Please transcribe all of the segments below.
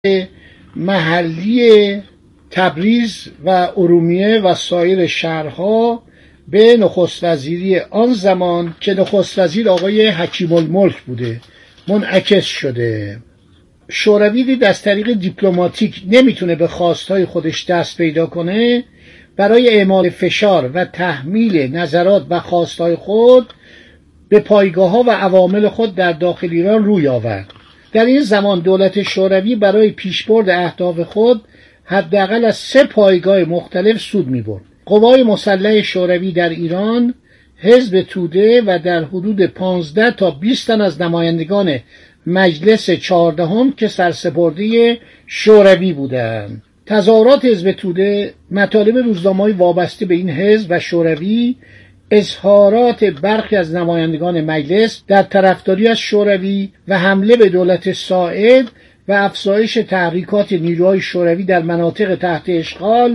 محلی تبریز و ارومیه و سایر شهرها به نخست وزیری آن زمان که نخست وزیر آقای حکیم الملک بوده منعکس شده. شوروی دید از طریق دیپلماتیک نمیتونه به خواستهای خودش دست پیدا کنه، برای اعمال فشار و تحمیل نظرات و خواستهای خود به پایگاه‌ها و عوامل خود در داخل ایران روی آورد. در این زمان دولت شوروی برای پیشبرد اهداف خود حداقل از 3 پایگاه مختلف سود می‌برد. قوای مسلح شوروی در ایران، حزب توده و در حدود 15 تا 20 تن از نمایندگان مجلس 14 که سرسپرده شوروی بودند. تظاهرات حزب توده، مطالب روزنامه‌های وابسته به این حزب و شوروی، اظهارات برخی از نمایندگان مجلس در طرفداری از شوروی و حمله به دولت ساعد و افزایش تحریکات نیروهای شوروی در مناطق تحت اشغال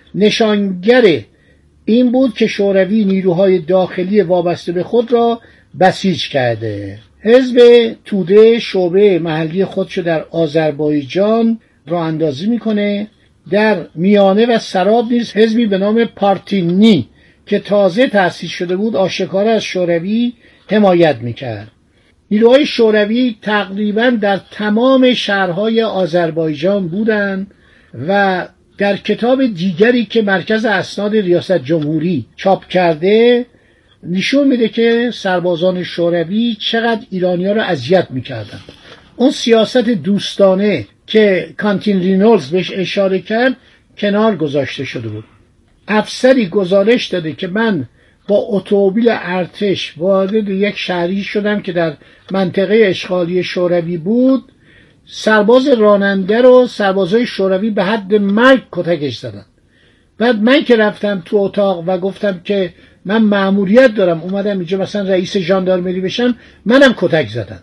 نشانگر این بود که شوروی نیروهای داخلی وابسته به خود را بسیج کرده. حزب توده شعبه محلی خودشو در آذربایجان راه اندازی میکنه. در میانه و سراب نیز حزبی به نام پارتینی که تازه تأسیس شده بود آشکارا از شوروی حمایت میکرد. نیروهای شوروی تقریبا در تمام شهرهای آذربایجان بودند و در کتاب دیگری که مرکز اسناد ریاست جمهوری چاپ کرده نشون میده که سربازان شوروی چقدر ایرانی‌ها را اذیت میکردن. اون سیاست دوستانه که کانتین رینولدز بهش اشاره کرد کنار گذاشته شده بود. افسری گزارش داده که من با اتومبیل ارتش وارد یک شهری شدم که در منطقه اشغالی شوروی بود. سرباز راننده رو سربازای شوروی به حد مرگ کتکش زدن. بعد من که رفتم تو اتاق و گفتم که من مأموریت دارم اومدم اینجا مثلا رئیس ژاندارمری بشم، منم کتک زدن.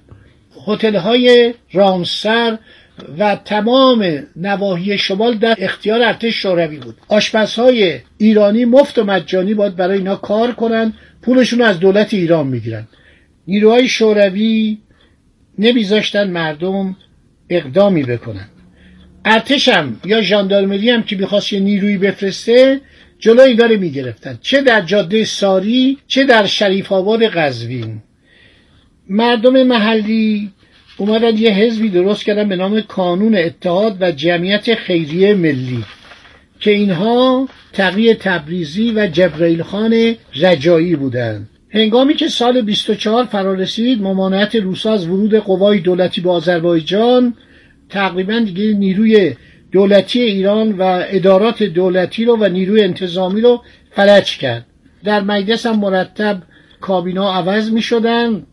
هتل‌های رامسر و تمام نواحی شمال در اختیار ارتش شوروی بود. آشپزهای ایرانی مفت و مجانی باید برای اینا کار کنن، پولشون از دولت ایران میگیرن. نیروهای شوروی نمیذاشتن مردم اقدامی بکنن. ارتش هم یا ژاندارمری هم که می‌خواست یه نیرویی بفرسته جلوی اینا رو میگرفتن، چه در جاده ساری چه در شریف آباد قزوین. مردم محلی اومدن یه حزبی درست کردن به نام کانون اتحاد و جمعیت خیریه ملی که اینها تقی تبریزی و جبرئیل خان رجایی بودند. هنگامی که سال 24 فرا رسید، ممانعت روس‌ها از ورود قوای دولتی به آذربایجان تقریبا دیگه نیروی دولتی ایران و ادارات دولتی رو و نیروی انتظامی رو فلج کرد. در مجلس هم مرتب کابینا عوض می شدن.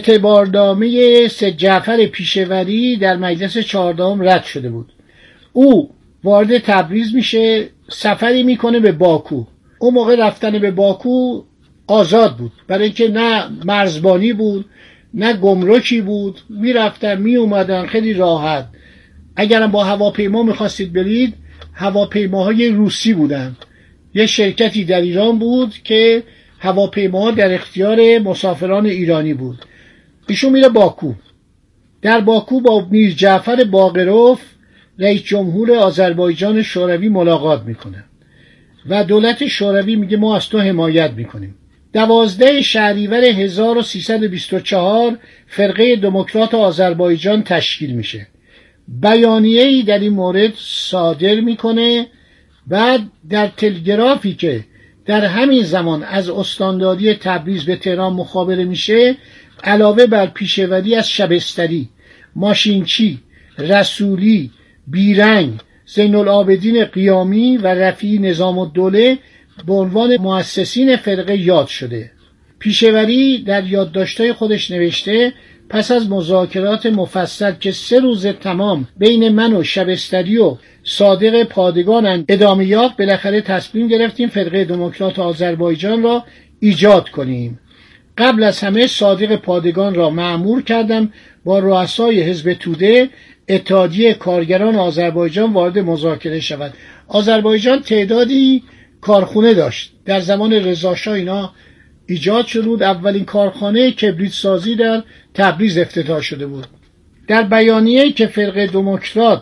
اعتبارنامه سید جعفر پیشوری در مجلس 14 رد شده بود. او وارد تبریز میشه، سفری میکنه به باکو. اون موقع رفتن به باکو آزاد بود، برای اینکه نه مرزبانی بود نه گمرکی بود، میرفتن می اومدن خیلی راحت. اگرم با هواپیما میخواستید برید، هواپیماهای روسی بودن. یه شرکتی در ایران بود که هواپیما در اختیار مسافران ایرانی بود. ایشون میره باکو. در باکو با میر جعفر باقروف رئیس جمهور آذربایجان شوروی ملاقات میکنه و دولت شوروی میگه ما از تو حمایت میکنیم. 12 شهریور 1324 فرقه دموکرات آذربایجان تشکیل میشه. بیانیه‌ای در این مورد صادر میکنه. بعد در تلگرافی که در همین زمان از استانداری تبریز به تهران مخابره میشه، علاوه بر پیشوری از شبستری، ماشینچی، رسولی، بیرنگ، زین العابدین قیامی و رفیعی نظام الدوله به عنوان مؤسسین فرقه یاد شده. پیشوری در یادداشت‌های خودش نوشته پس از مذاکرات مفصل که 3 روز تمام بین من و شبستری و صادق پادگان ادامه یافت، بالاخره تصمیم گرفتیم فرقه دموکرات آذربایجان را ایجاد کنیم. قبل از همه صادق پادگان را مأمور کردم با رؤسای حزب توده اتحادیه کارگران آذربایجان وارد مذاکره شود. آذربایجان تعدادی کارخونه داشت. در زمان رضاشاه اینا ایجاد شده بود. اولین کارخانه کبریت سازی در تبریز افتتاح شده بود. در بیانیه‌ای که فرقه دموکرات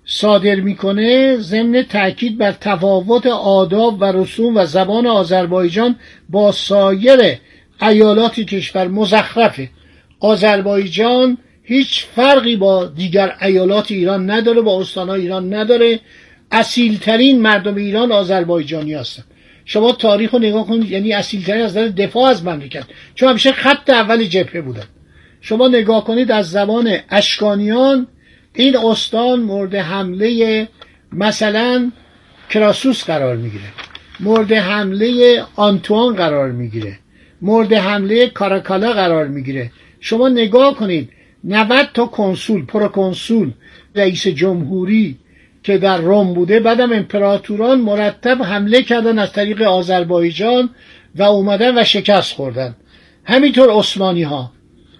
صادر میکنه ضمن تأکید بر تفاوت آداب و رسوم و زبان آذربایجان با سایر ایالات کشور مزخرفه. آذربایجان هیچ فرقی با دیگر ایالات ایران نداره، با استانهای ایران نداره. اصیلترین مردم ایران آذربایجانی هستن. شما تاریخ رو نگاه کنید، یعنی اصیلترین از نظر دفاع از مملکت، چون همیشه خط اول جبهه بودن. شما نگاه کنید از زمان اشکانیان این استان مورد حمله مثلا کراسوس قرار میگیره، مورد حمله آنتوان قرار میگیره، مورد حمله کاراکالا قرار میگیره. شما نگاه کنید 90 تا کنسول، پروکنسول، رئیس جمهوری که در روم بوده، بعدم امپراتوران مرتب حمله کردن از طریق آذربایجان و اومدن و شکست خوردن. همینطور عثمانی ها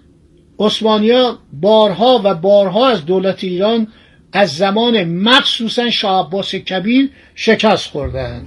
بارها و بارها از دولت ایران از زمان مخصوصا شاه عباس کبیر شکست خوردند.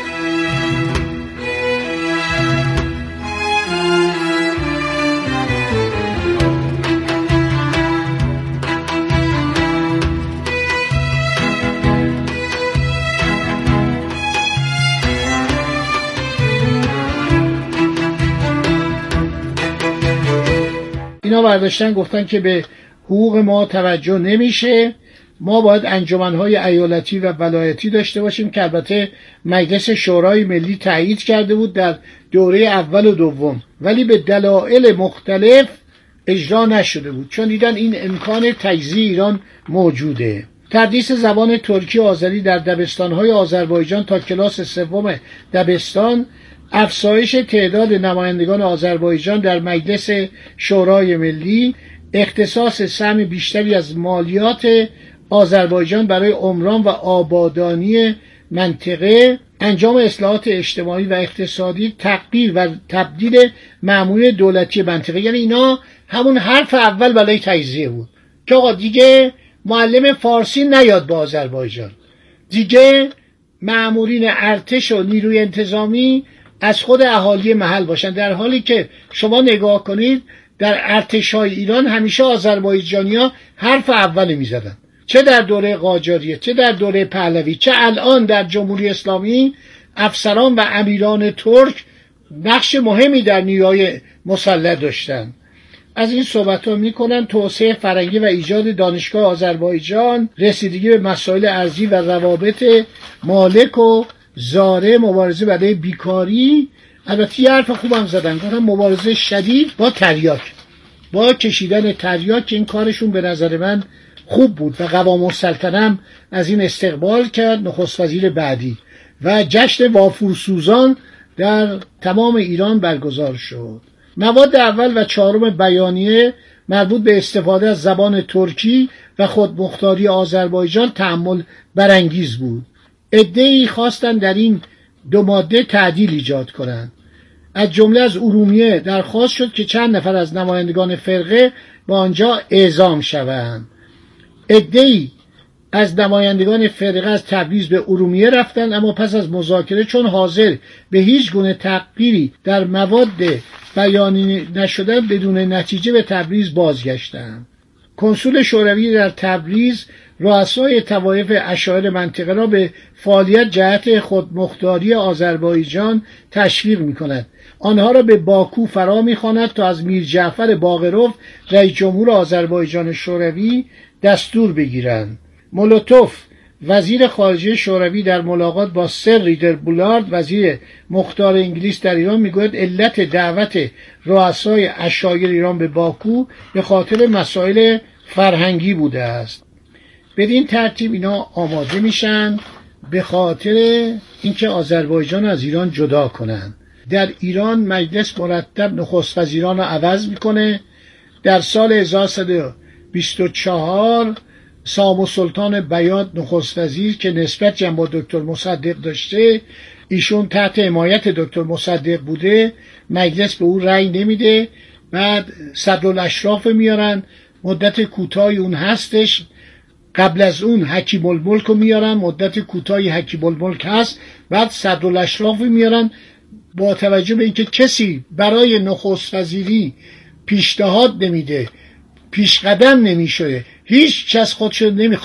اینا برداشتن گفتن که به حقوق ما توجه نمیشه، ما باید انجمنهای ایالتی و ولایتی داشته باشیم که البته مجلس شورای ملی تایید کرده بود در دوره اول و دوم، ولی به دلایل مختلف اجرا نشده بود، چون دیدن این امکان تجزیه ایران موجوده. تدریس زبان ترکی و آذری در دبستانهای آذربایجان تا کلاس سوم دبستان، افزایش تعداد نمایندگان آذربایجان در مجلس شورای ملی، اختصاص سهم بیشتری از مالیات آذربایجان برای عمران و آبادانی منطقه، انجام اصلاحات اجتماعی و اقتصادی، تغییر و تبدیل مأمورین دولتی منطقه. یعنی اینا همون حرف اول برای تجزیه بود که آقا دیگه معلم فارسی نیاد با آذربایجان، دیگه مأمورین ارتش و نیروی انتظامی از خود اهالی محل باشن. در حالی که شما نگاه کنید در ارتش‌های ایران همیشه آذربایجانی‌ها حرف اول می‌زدن، چه در دوره قاجاریه، چه در دوره پهلوی، چه الان در جمهوری اسلامی. افسران و امیران ترک نقش مهمی در نیروهای مسلح داشتن. از این صحبت‌ها می‌کنن توسعه فرهنگی و ایجاد دانشگاه آذربایجان، رسیدگی به مسائل ارضی و روابط مالک و زاره، مبارزه برای بیکاری. البته یه حرف خوبم زدن، گفتن مبارزه شدید با تریاک، با کشیدن تریاک، که این کارشون به نظر من خوب بود و قوام السلطنه هم از این استقبال کرد، نخست وزیر بعدی، و جشن وافورسوزان در تمام ایران برگزار شد. مواد اول و چهارم بیانیه مربوط به استفاده از زبان ترکی و خودمختاری آذربایجان تأمل برانگیز بود. عده‌ای خواستن در این دو ماده تعدیل ایجاد کنند. از جمله از ارومیه درخواست شد که چند نفر از نمایندگان فرقه به آنجا اعزام شوند. عده‌ای از نمایندگان فرقه از تبریز به ارومیه رفتند، اما پس از مذاکره چون حاضر به هیچ گونه تغییری در مواد بیانی نشدند بدون نتیجه به تبریز بازگشتند. کنسول شوروی در تبریز رؤسای طوایف اشاعره منطقه را به فعالیت جهت خودمختاری آذربایجان تشویق می‌کند. آنها را به باکو فرا می‌خواند تا از میر جعفر باقروف رئیس جمهور آذربایجان شوروی دستور بگیرند. مولوتوف وزیر خارجه شوروی در ملاقات با سر ریدر بولارد وزیر مختار انگلیس در ایران میگوید علت دعوت رؤسای اشایر ایران به باکو به خاطر مسائل فرهنگی بوده است. بدین ترتیب اینا آماده میشن به خاطر اینکه آذربایجان از ایران جدا کنن. در ایران مجلس مرتب نخست وزیران رو عوض میکنه. در سال 1124 سامو سلطان بیات نخست وزیر که نسبت جنب با دکتر مصدق داشته، ایشون تحت حمایت دکتر مصدق بوده، مجلس به او رأی نمیده. بعد صدرالاشراف میارن، مدت کوتاهی اون هستش. قبل از اون حکیم الملک رو میارن، مدت کوتاهی حکیم الملک هست. بعد صدرالاشراف میارن. با توجه به اینکه کسی برای نخست وزیری پیشنهاد نمیده، پیش قدم نمیشه، هیچ کس خودشو نمیخواد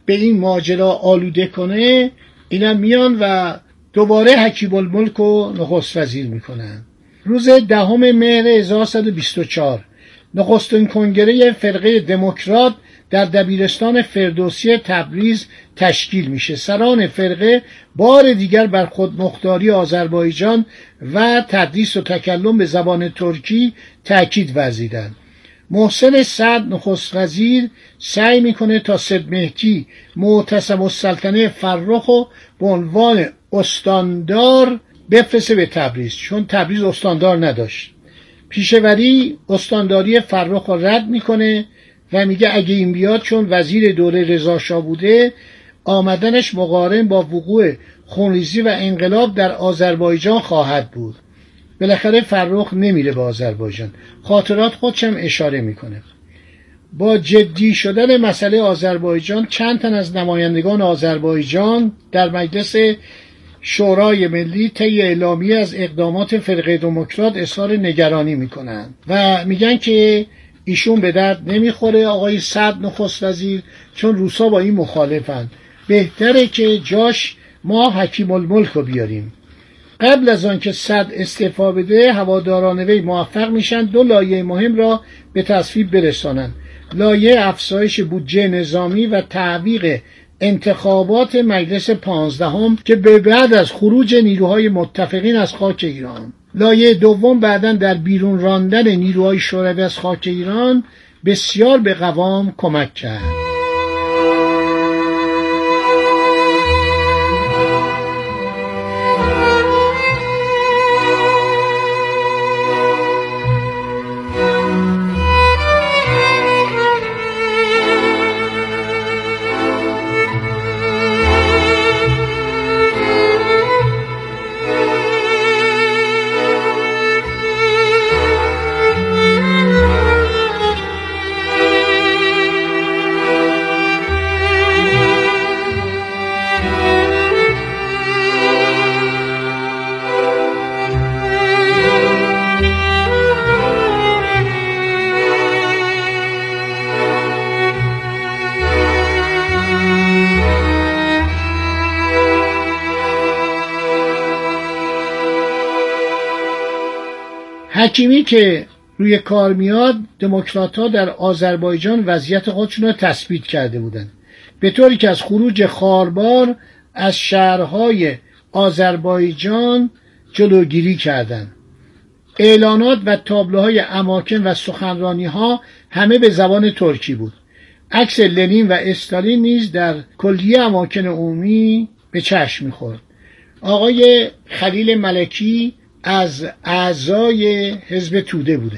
به این ماجرا آلوده کنه، اینا میان و دوباره حکیم الملک رو نخست وزیر میکنن. روز 10 مهر 1124 نخستین کنگره فرقه دموکرات در دبیرستان فردوسی تبریز تشکیل میشه. سران فرقه بار دیگر بر خودمختاری آذربایجان و تدریس و تکلم به زبان ترکی تأکید ورزیدند. محسن سعد نخست وزیر سعی میکنه تا سید مهدی معتصم السلطنه فرخ رو به عنوان استاندار بفرسته به تبریز، چون تبریز استاندار نداشت. پیشوری استانداری فرخ رو رد میکنه و میگه اگه این بیاد، چون وزیر دوره رضا شاه بوده، آمدنش مقارن با وقوع خونریزی و انقلاب در آذربایجان خواهد بود. بالاخره فرخ نمیره به آذربایجان. خاطرات خودشم اشاره میکنه. با جدی شدن مسئله آذربایجان، چند تن از نمایندگان آذربایجان در مجلس شورای ملی طی اعلامیه از اقدامات فرقه دموکرات اظهار نگرانی میکنن و میگن که ایشون به درد نمیخوره آقای سعد نخست وزیر، چون روسا با این مخالفن، بهتره که جاش ما حکیم الملک رو بیاریم. قبل از آن که سعد استعفا بده، هواداران وی موفق میشن 2 لایحه مهم را به تصویب برسانند: لایحه افزایش بودجه نظامی و تعویق انتخابات مجلس 15 که به بعد از خروج نیروهای متفقین از خاک ایران. لایحه دوم بعداً در بیرون راندن نیروهای شوروی از خاک ایران بسیار به قوام کمک کرد. حکیمی که روی کار میاد، دموکرات‌ها در آذربایجان وضعیت خودشون رو تثبیت کرده بودند، به طوری که از خروج خاربار از شهرهای آذربایجان جلوگیری کردند. اعلانات و تابلوهای اماکن و سخنرانی‌ها همه به زبان ترکی بود. عکس لنین و استالین نیز در کلیه اماکن عمومی به چشم می‌خورد. آقای خلیل ملکی از اعضای حزب توده بوده.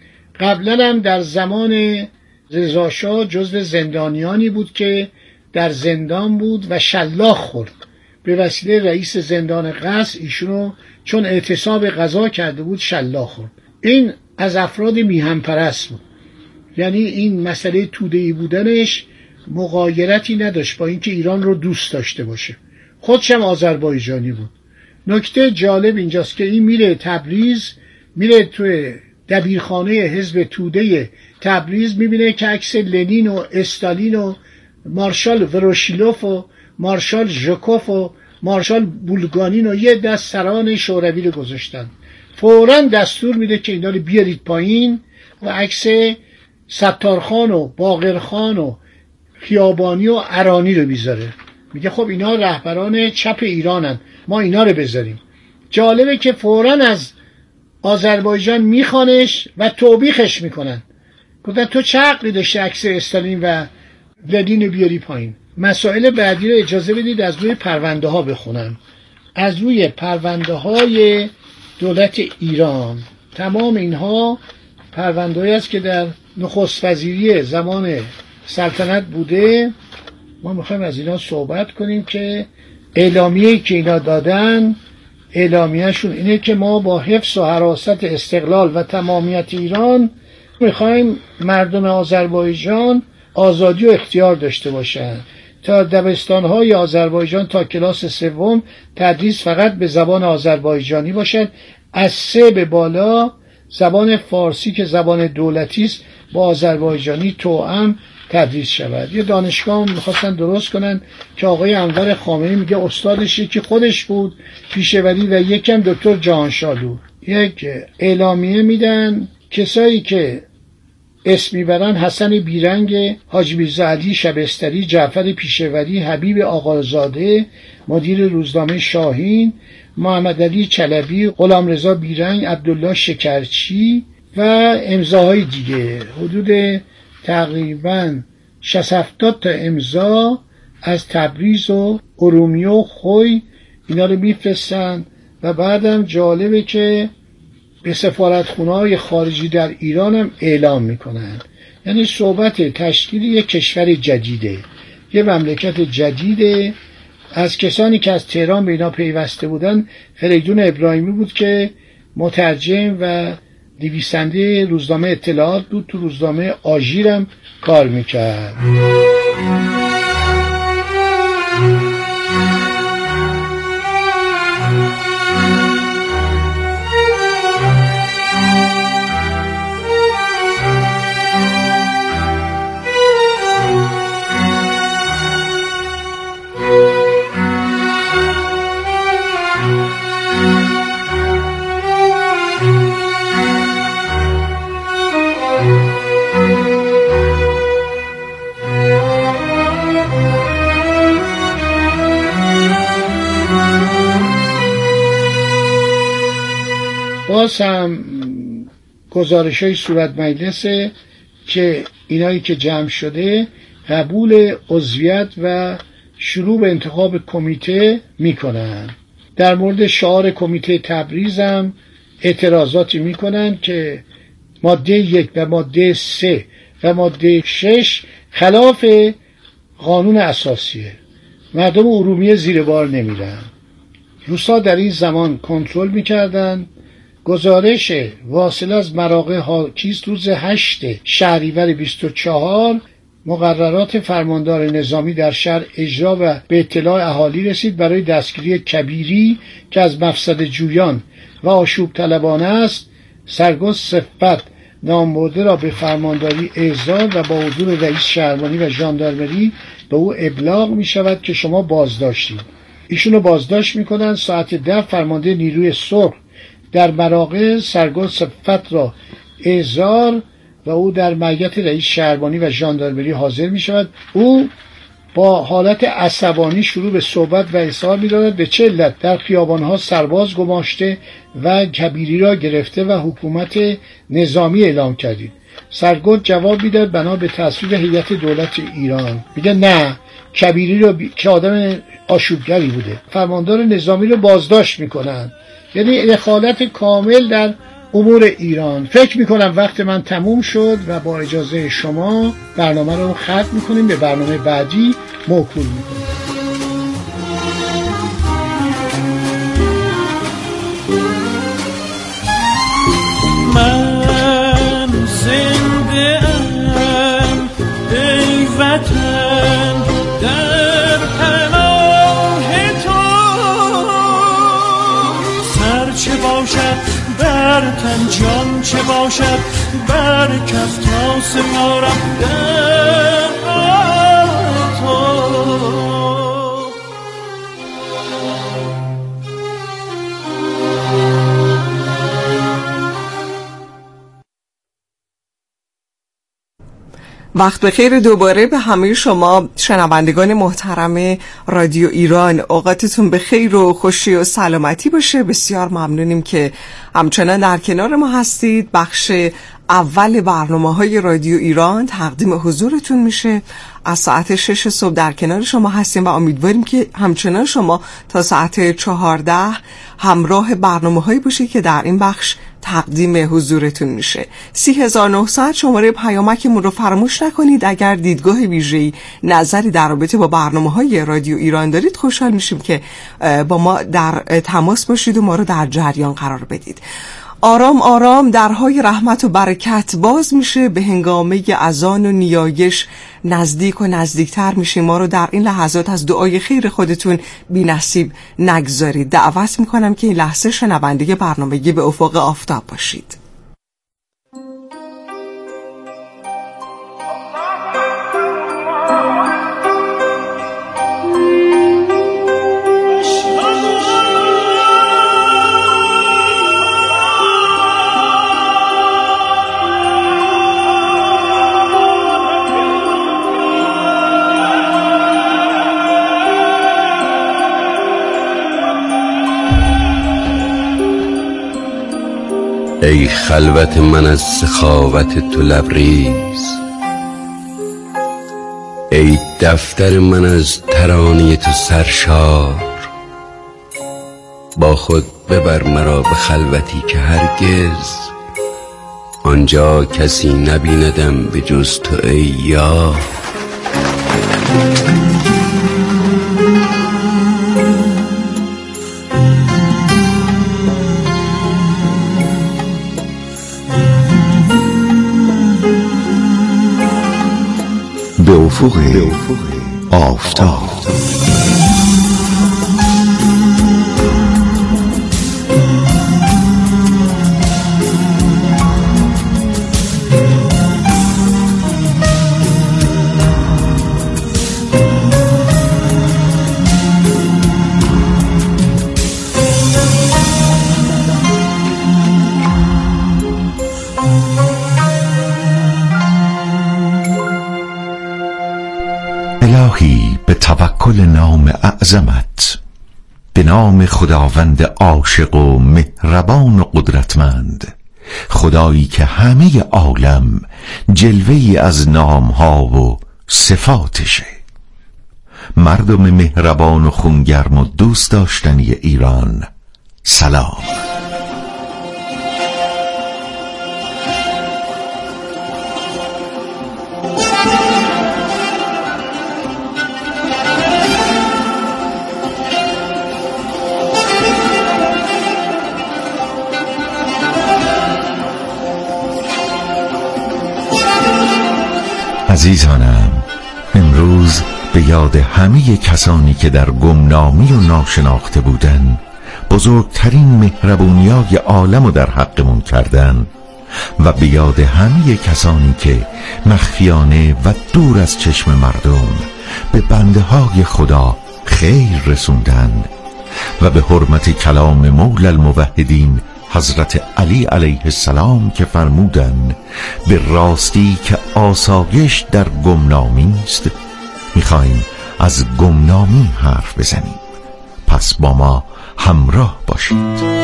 قبلا هم در زمان رضا شاه جزو زندانیانی بود که در زندان بود و شلاق خورد. به وسیله رئیس زندان قصر ایشونو چون اعتصاب غذا کرده بود شلاق خورد. این از افراد میهن پرست بود. یعنی این مسئله توده‌ای بودنش مغایرتی نداشت با اینکه ایران رو دوست داشته باشه. خودش هم آذربایجانی بود. نکته جالب اینجاست که این میره تبریز، میره توی دبیرخانه حزب توده تبریز، میبینه که عکس لنین و استالین و مارشال وروشیلوف و مارشال ژکوف و مارشال بولگانین و یه دست سران شوروی رو گذاشتن. فوراً دستور میده که اینا رو بیارید پایین و عکس ستارخان و باقرخان و خیابانی و ارانی رو میذاره. میگه خب اینا رهبران چپ ایرانن، ما اینا رو بذاریم. جالبه که فوراً از آذربایجان میخوانش و توبیخش میکنن. گفتن تو چه عقلی داشتی عکس استالین و لنین بیاری پایین؟ مسائل بعدی رو اجازه بدید از روی پرونده ها بخونم. از روی پرونده های دولت ایران. تمام اینها پرونده هایی است که در نخست وزیری زمان سلطنت بوده. ما میخوایم از اینا صحبت کنیم که اعلامیه‌ای که اینا دادن، اعلامیه‌شون اینه که ما با حفظ و حراست استقلال و تمامیت ایران میخوایم مردم آذربایجان آزادی و اختیار داشته باشند. تا دبستان‌های آذربایجان تا کلاس 3 تدریس فقط به زبان آذربایجانی باشد. از 3 به بالا زبان فارسی که زبان دولتی است با آذربایجانی توأم تدریس شود. یه دانشگاه میخواستن درست کنن که آقای انور خامنه‌ای میگه استادش یکی خودش بود پیشه‌وری و یکم دکتر جهانشالو. یک اعلامیه میدن کسایی که اسم میبرن: حسن بیرنگ، حاجی میرزا علی شبستری، جعفر پیشه‌وری، حبیب آقازاده مدیر روزنامه شاهین، محمد علی چلبی، غلامرضا بیرنگ، عبدالله شکرچی و امضاهای دیگه. حدود تقریبا 60-70 تا امضا از تبریز و ارومیه و خوی اینا رو میفرستن. و بعدم جالبه که به سفارتخونه‌های خارجی در ایران هم اعلام میکنن. یعنی صحبت تشکیل یک کشور جدیده، یه مملکت جدیده. از کسانی که از تهران به اینا پیوسته بودن فریدون ابراهیمی بود که مترجم و نویسنده روزنامه اطلاعات بود، تو روزنامه آژیرم کار میکرد. باز هم گزارش‌های صورت مجلسه که اینایی که جمع شده قبول عضویت و شروع به انتخاب کمیته میکنن. در مورد شعار کمیته تبریز هم اعتراضاتی میکنن که ماده 1 و ماده 3 و ماده 6 خلاف قانون اساسیه. مردم ارومیه زیر بار نمیرن. روسا در این زمان کنترل میکردن. گزارش واصل از مراغه حاکیست روز 8 شهریور 24 مقررات فرماندار نظامی در شهر اجرا و به اطلاع اهالی رسید برای دستگیری کبیری که از مفسد جویان و آشوب طلبانه است. سرگست صفت نامبرده را به فرمانداری احضار و با حضور رئیس شهربانی و ژاندارمری به او ابلاغ می شود که شما بازداشتید. ایشونو بازداشت می کنند. ساعت 10 فرمانده نیروی سرخ در مراغه سرگست صفت را احضار و او در معیت رئیس شهربانی و ژاندارمری حاضر می شود. او با حالت عصبانی شروع به صحبت و اظهار می دارد به چه علت در خیابانها سرباز گماشته و کبیری را گرفته و حکومت نظامی اعلام کردید. سرگست جواب میداد بنا به تصویب هیئت دولت ایران. میگه نه، کبیری رو که آدم آشوبگری بوده. فرماندار نظامی رو بازداشت میکنن. یعنی دخالت کامل در امور ایران. فکر میکنم وقت من تموم شد و با اجازه شما برنامه رو ختم میکنیم، به برنامه بعدی موکول میکنیم. من زنده ام ای وطن در پناه تو، سر چه باشد بر تن، جان چه باشد بر کف، تا سپارم در تو. وقت بخیر دوباره به همه شما شنوندگان محترم رادیو ایران. اوقاتتون بخیر و خوشی و سلامتی باشه. بسیار ممنونیم که همچنان در کنار ما هستید. بخش اول برنامه‌های رادیو ایران تقدیم حضورتون میشه. از ساعت 6 صبح در کنار شما هستیم و امیدواریم که همچنان شما تا ساعت 14 همراه برنامه‌هایی باشید که در این بخش تقدیم حضورتون میشه. 30900 شماره پیامکمون رو فراموش نکنید. اگر دیدگاه ویژه‌ای، نظری در رابطه با برنامه‌های رادیو ایران دارید، خوشحال میشیم که با ما در تماس باشید و ما رو در جریان قرار بدید. آرام آرام درهای رحمت و برکت باز میشه. به هنگامه اذان و نیایش نزدیک و نزدیکتر میشیم. ما رو در این لحظات از دعای خیر خودتون بی نصیب نگذارید. دعوت میکنم که این لحظه شنونده برنامه به افق آفتاب باشید. ای خلوت من از سخاوت تو لبریز، ای دفتر من از ترانه تو سرشار. با خود ببر مرا به خلوتی که هرگز آنجا کسی نبیندم به جز تو ای یار. به افق آفتاب. الهی به توکل نام اعظمت، به نام خداوند عاشق و مهربان و قدرتمند، خدایی که همه عالم جلوه‌ای از نامها و صفاتشه. مردم مهربان و خونگرم و دوست داشتنی ایران، سلام. عزیزانم، امروز به یاد همه کسانی که در گمنامی و ناشناخته بودن بزرگترین مهربونیای عالم رو در حقمون کردن و به یاد همه کسانی که مخفیانه و دور از چشم مردم به بنده های خدا خیر رسوندن و به حرمت کلام مولا الموحدین حضرت علی علیه السلام که فرمودن به راستی که آسایش در گمنامی است، میخوایم از گمنامی حرف بزنیم. پس با ما همراه باشید.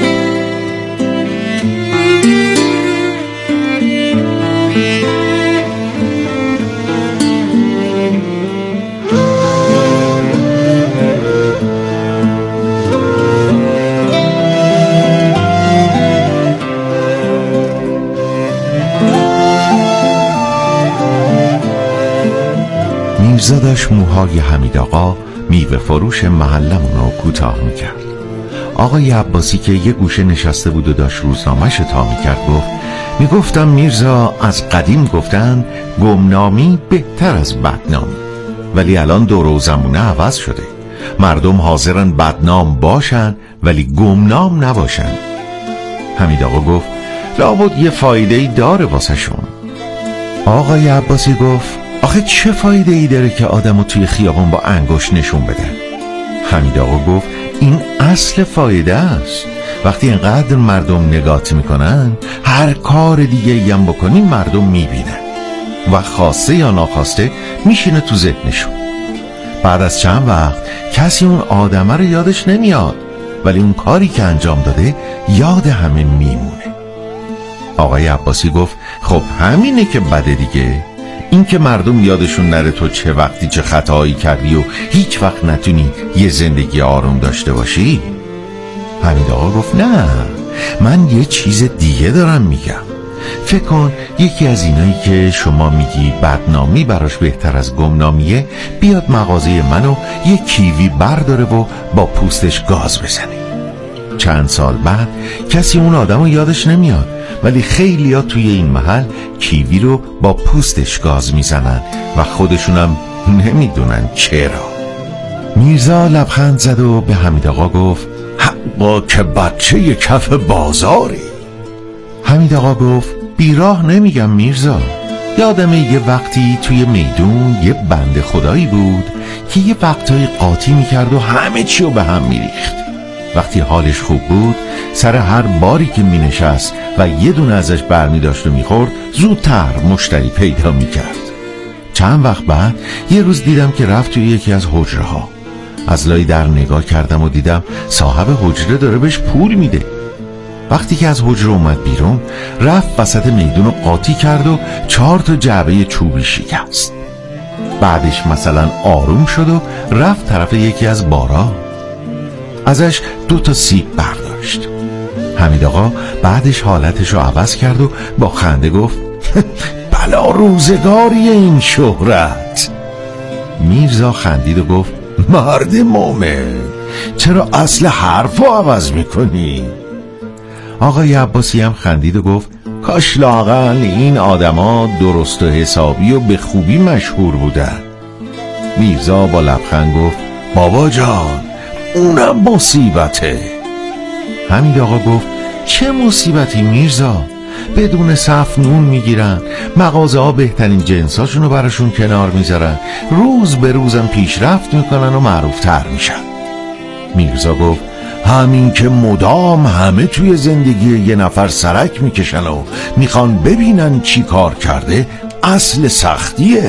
میرزادش موهای حمید آقا میوه فروش محلمون رو کوتاه میکرد. آقای عباسی که یه گوشه نشسته بود و داشت روزنامه‌ش تا میکرد میگفتم میرزا، از قدیم گفتن گمنامی بهتر از بدنامی، ولی الان دور و زمونه عوض شده. مردم حاضرن بدنام باشن ولی گمنام نباشن. حمید آقا گفت لابد یه فایده‌ای داره واسه شون. آقای عباسی گفت آخه چه فایده ای داره که آدمو توی خیابان با انگشت نشون بدن؟ حمید آقا گفت این اصل فایده است. وقتی اینقدر مردم نگات میکنن، هر کار دیگه هم بکنین مردم میبینن و خواسته یا ناخواسته میشینه تو ذهنشون. بعد از چند وقت کسی اون آدمه رو یادش نمیاد، ولی اون کاری که انجام داده یاد همه میمونه. آقای عباسی گفت خب همینه که بده دیگه، این که مردم یادشون نره تو چه وقتی چه خطایی کردی و هیچ وقت نتونی یه زندگی آروم داشته باشی. حمید آقا گفت نه، من یه چیز دیگه دارم میگم. فکر کن یکی از اینایی که شما میگی بدنامی براش بهتر از گمنامیه بیاد مغازه منو یه کیوی برداره و با پوستش گاز بزنه. چند سال بعد کسی اون آدمو یادش نمیاد، ولی خیلیا توی این محل کیوی رو با پوستش گاز میزنن و خودشونم نمیدونن چرا. میرزا لبخند زد و به حمید آقا گفت حقا که بچه کف بازاری. حمید آقا گفت بیراه نمیگم میرزا، یادمه یه وقتی توی میدون یه بنده خدایی بود که یه وقتایی قاطی میکرد و همه چی رو به هم میریخت. وقتی حالش خوب بود، سر هر باری که می نشست و یه دونه ازش برمی داشت و می خورد زودتر مشتری پیدا می کرد. چند وقت بعد یه روز دیدم که رفت توی یکی از حجره ها. از لای در نگاه کردم و دیدم صاحب حجره داره بهش پول میده. وقتی که از حجره اومد بیرون، رفت وسط میدون رو قاطی کرد و 4 جعبه چوبی شکست. بعدش مثلا آروم شد و رفت طرف یکی از بارا، ازش 2 سیب برداشت. حمید آقا بعدش حالتش رو عوض کرد و با خنده گفت بلا روزگاری این شهرت. میرزا خندید و گفت مرد مومن، چرا اصل حرف رو عوض میکنی؟ آقای عباسی هم خندید و گفت کاش لااقل این آدما درست و حسابی و به خوبی مشهور بودن. میرزا با لبخند گفت بابا جان اونم مصیبته. حمید آقا گفت چه مصیبتی میرزا؟ بدون صف نون میگیرن، مغازه ها بهترین جنساشونو براشون کنار میذارن، روز به روزم پیشرفت میکنن و معروفتر میشن. میرزا گفت همین که مدام همه توی زندگی یه نفر سرک میکشن و میخوان ببینن چی کار کرده اصل سختیه.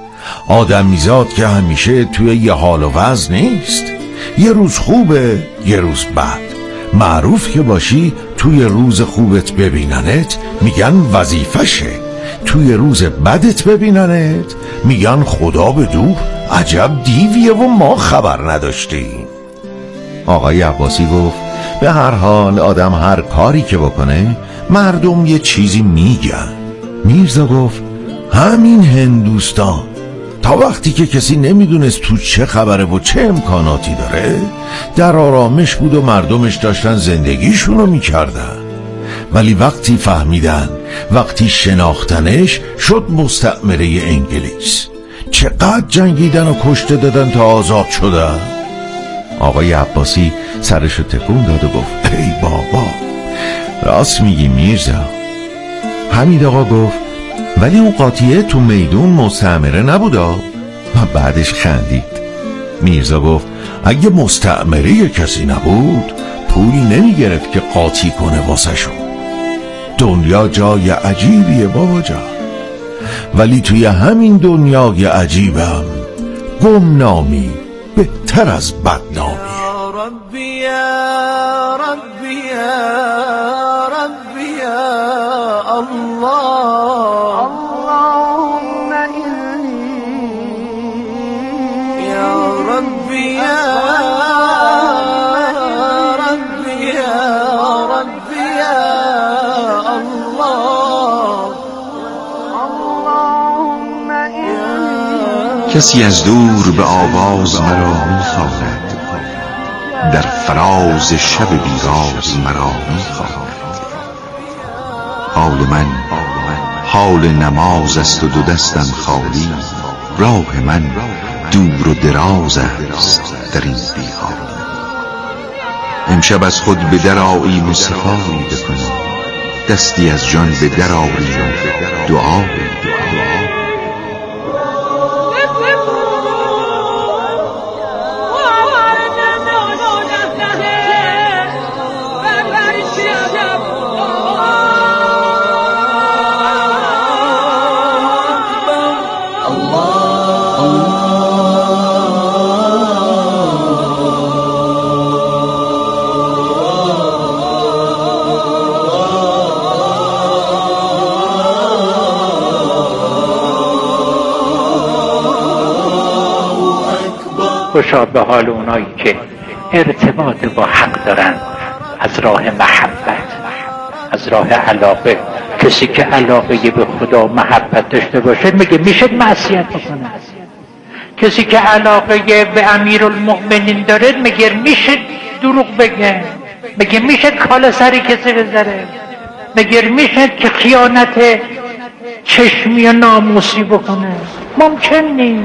آدمیزاد که همیشه توی یه حال و وضع نیست، یه روز خوبه یه روز بد. معروف که باشی توی روز خوبت ببیننت میگن وظیفشه، توی روز بدت ببیننت میگن خدا بدو عجب دیویه و ما خبر نداشتیم. آقای عباسی گفت به هر حال آدم هر کاری که بکنه مردم یه چیزی میگن. میرزا گفت همین هندوستان تا وقتی که کسی نمیدونست تو چه خبره و چه امکاناتی داره در آرامش بود و مردمش داشتن زندگیشونو میکردن، ولی وقتی فهمیدن، وقتی شناختنش شد مستعمره انگلیس. چقدر جنگیدن و کشته دادن تا آزاد شدن. آقای عباسی سرشو تکون داد و گفت ای بابا راست میگی میرزا. حمید آقا گفت ولی اون قاطیه تو میدون مستعمره نبودا؟ و بعدش خندید. میرزا گفت اگه مستعمره کسی نبود پولی نمیگرفت که قاطی کنه واسه شون. دنیا جای عجیبیه بابا جان، ولی توی همین دنیای عجیبم گمنامی بهتر از بدنامی. یا ربی یا ربی یا ربی یا الله اللهم انی یا ربی یا ربی یا ربی یا الله اللهم انی. کسی از دور به آواز مرا می‌خواند، در فراز شب بیراز مرا می‌خواند. حال من حال نماز است و 2 دستم خالی، راه من دور و دراز است در این بی‌حالی. امشب از خود به در آییم و سفاری بکنیم، دستی از جان به در آریم و دعا خوشا به حال اونایی که ارتباط با حق دارن از راه محبت، از راه علاقه. کسی که علاقه به خدا محبت داشته باشه میگه میشه معصیت بکنه. کسی که علاقه به امیرالمؤمنین داره میگه میشه دروغ بگه، میگه میشه کالا سری کسی بذاره، میگه میشه که خیانت چشمی و ناموسی بکنه. ممکن نیست.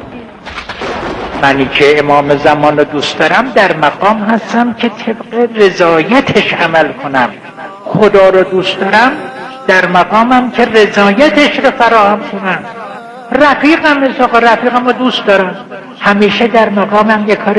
منی که امام زمان رو دوست دارم در مقام هستم که طبق رضایتش عمل کنم. خدا رو دوست دارم در مقامم که رضایتش رو فراهم کنم. رفیقم رو دوست دارم، همیشه در مقامم یک کار